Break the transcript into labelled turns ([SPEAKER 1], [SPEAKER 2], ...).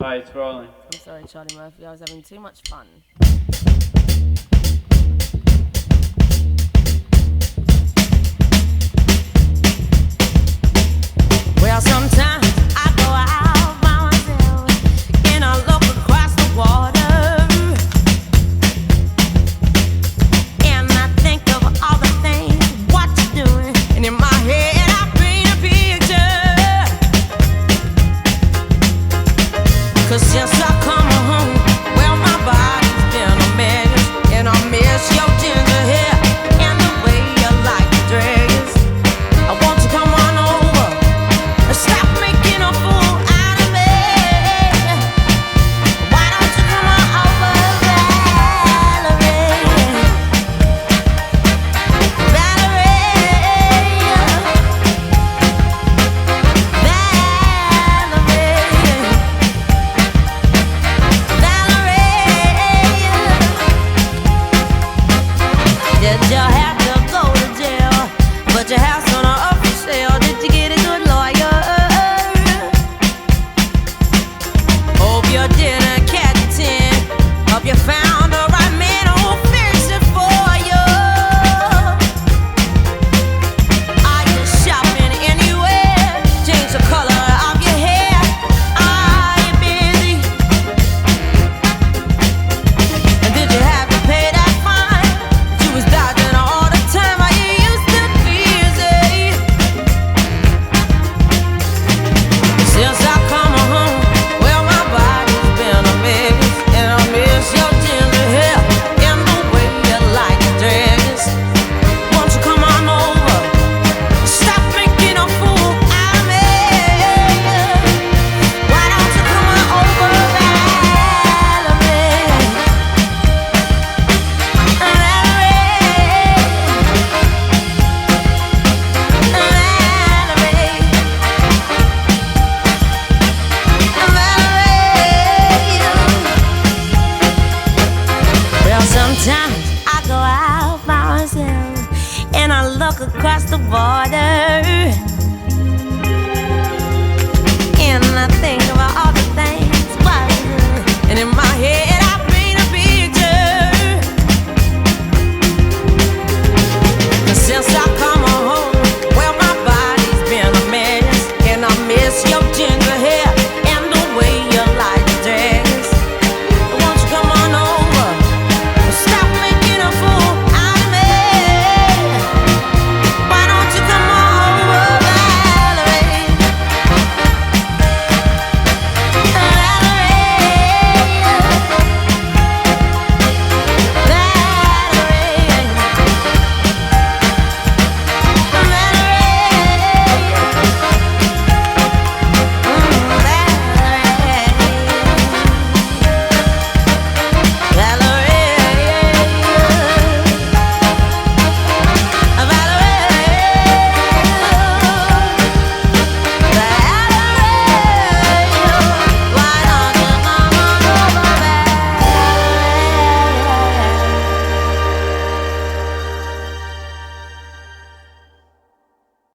[SPEAKER 1] Hi, it's rolling.
[SPEAKER 2] I'm sorry, Charlie Murphy. I was having too much fun. Well, sometimes I go out by myself and I look across the water and I think of all the things what you're doing, and in my head I paint a picture. 'Cause since I come home, well, my body's been a mess, and I miss your ginger hair and the way you like to dress. I want you to come on over and stop making a fool out of me. Why don't you come on over, Valerie? Did you have to go to jail? But your house on a up for sale. Did you get a good lawyer? Hope you didn't catch a 10. Hope you found the right man who'll fix it for you. Are you shopping anywhere? Change the color of your hair. Are you busy? And did you have to pay that fine? You was dodging all the time. Are you used to busy? Since I come home, well, my body's been a mess, and I miss your ginger hair and the way you like to dress. Won't you come on over? Stop making a fool out of me. Why don't you come on over, Valerie? Well, sometimes I go out by myself and I look across the border